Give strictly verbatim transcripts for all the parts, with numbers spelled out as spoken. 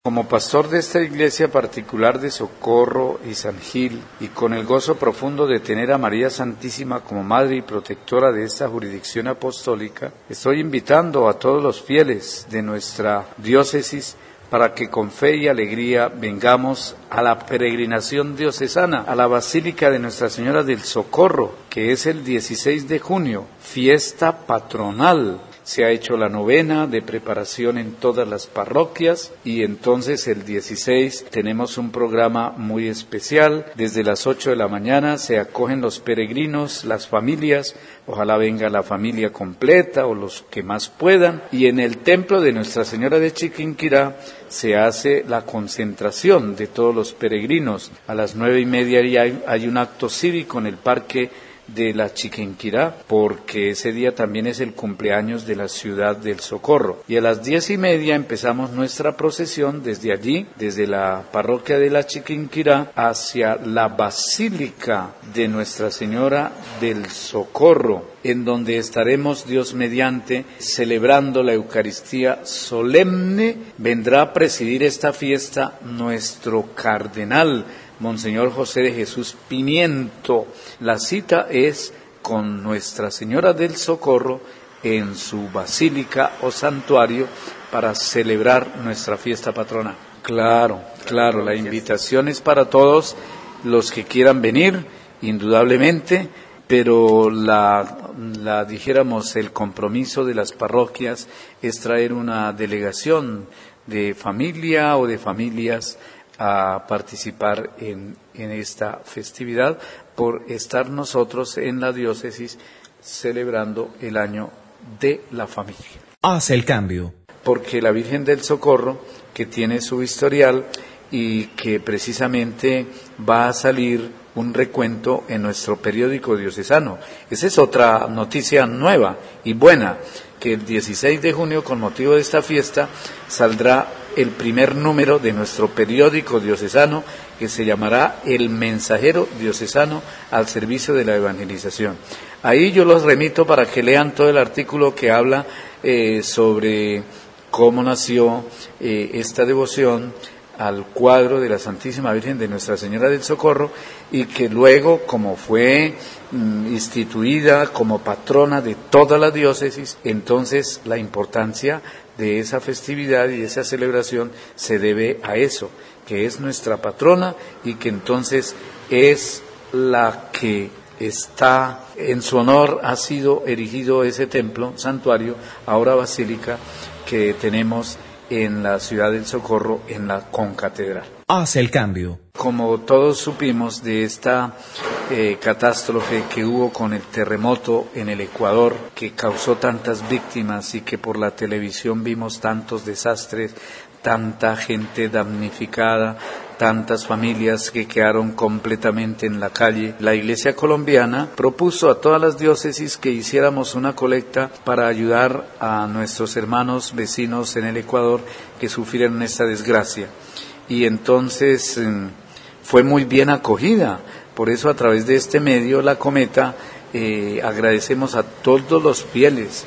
Como pastor de esta iglesia particular de Socorro y San Gil, y con el gozo profundo de tener a María Santísima como madre y protectora de esta jurisdicción apostólica, estoy invitando a todos los fieles de nuestra diócesis para que con fe y alegría vengamos a la peregrinación diocesana, a la Basílica de Nuestra Señora del Socorro, que es el dieciséis de junio, fiesta patronal. Se ha hecho la novena de preparación en todas las parroquias y entonces el dieciséis tenemos un programa muy especial. Desde las ocho de la mañana se acogen los peregrinos, las familias, ojalá venga la familia completa o los que más puedan. Y en el templo de Nuestra Señora de Chiquinquirá se hace la concentración de todos los peregrinos. A las nueve y media hay, hay un acto cívico en el parque de la Chiquinquirá, porque ese día también es el cumpleaños de la ciudad del Socorro. Y a las diez y media empezamos nuestra procesión desde allí, desde la parroquia de la Chiquinquirá, hacia la Basílica de Nuestra Señora del Socorro, en donde estaremos, Dios mediante, celebrando la Eucaristía solemne. Vendrá a presidir esta fiesta nuestro cardenal, Monseñor José de Jesús Pimiento. La cita es con Nuestra Señora del Socorro en su basílica o santuario para celebrar nuestra fiesta patronal. Claro, claro, la invitación es para todos los que quieran venir, indudablemente, pero la, la dijéramos, el compromiso de las parroquias es traer una delegación de familia o de familias a participar en, en esta festividad por estar nosotros en la diócesis celebrando el año de la familia. Hace el cambio. Porque la Virgen del Socorro, que tiene su historial y que precisamente va a salir un recuento en nuestro periódico diocesano. Esa es otra noticia nueva y buena, que el dieciséis de junio, con motivo de esta fiesta, saldrá el primer número de nuestro periódico diocesano, que se llamará El Mensajero Diocesano al Servicio de la Evangelización. Ahí yo los remito para que lean todo el artículo que habla eh, sobre cómo nació eh, esta devoción al cuadro de la Santísima Virgen de Nuestra Señora del Socorro, y que luego, como fue mm, instituida como patrona de toda la diócesis, entonces la importancia de esa festividad y esa celebración se debe a eso, que es nuestra patrona y que entonces es la que está, en su honor ha sido erigido ese templo, santuario, ahora basílica, que tenemos en la ciudad del Socorro, en la concatedral. Hace el cambio. Como todos supimos de esta eh, catástrofe que hubo con el terremoto en el Ecuador, que causó tantas víctimas y que por la televisión vimos tantos desastres, tanta gente damnificada, tantas familias que quedaron completamente en la calle, la Iglesia colombiana propuso a todas las diócesis que hiciéramos una colecta para ayudar a nuestros hermanos vecinos en el Ecuador que sufrieron esta desgracia. Y entonces fue muy bien acogida. Por eso, a través de este medio, La Cometa, eh, agradecemos a todos los fieles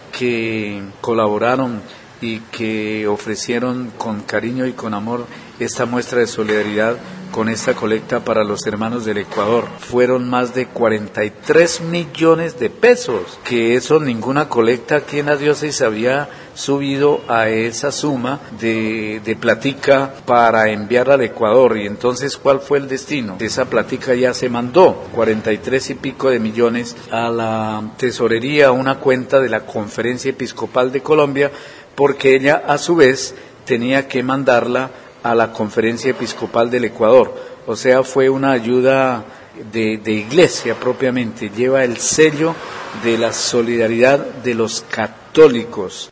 que colaboraron y que ofrecieron con cariño y con amor esta muestra de solidaridad con esta colecta para los hermanos del Ecuador. Fueron más de cuarenta y tres millones de pesos, que eso ninguna colecta aquí en la diócesis había subido a esa suma de, de platica para enviar al Ecuador. Y entonces, ¿cuál fue el destino? Esa platica ya se mandó, cuarenta y tres y pico de millones, a la tesorería, a una cuenta de la Conferencia Episcopal de Colombia, porque ella a su vez tenía que mandarla a la Conferencia Episcopal del Ecuador. O sea, fue una ayuda de, de iglesia propiamente, lleva el sello de la solidaridad de los católicos.